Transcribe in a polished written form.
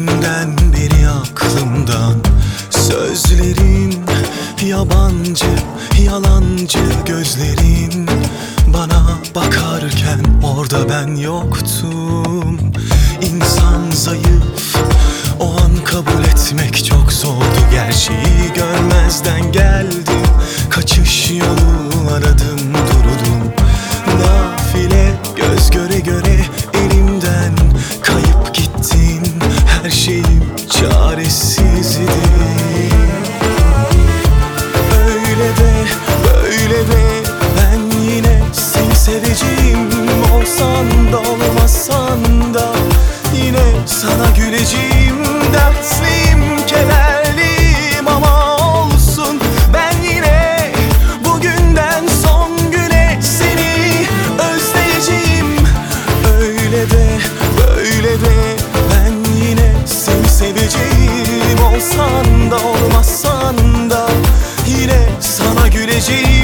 günden beri aklımdan. Sözlerin yabancı, yalancı gözlerin. Bana bakarken orada ben yoktum. İnsan zayıf, o an kabul etmek çok zordu. Gerçeği görmezden geldim, kaçış yolu aradım, durdum. Nafile göz göre göre elimden kayıp gittin. Her şeyim çaresizdi. Öyle de böyle de ben yine seni seveceğim. Olsan da olmasan da yine sana güleceğim. Dertliyim, kederliyim ama olsun, ben yine bugünden son güne seni özleyeceğim. Öyle de böyle de ben yine seni seveceğim. Olsan da olmasan da yine sana güleceğim.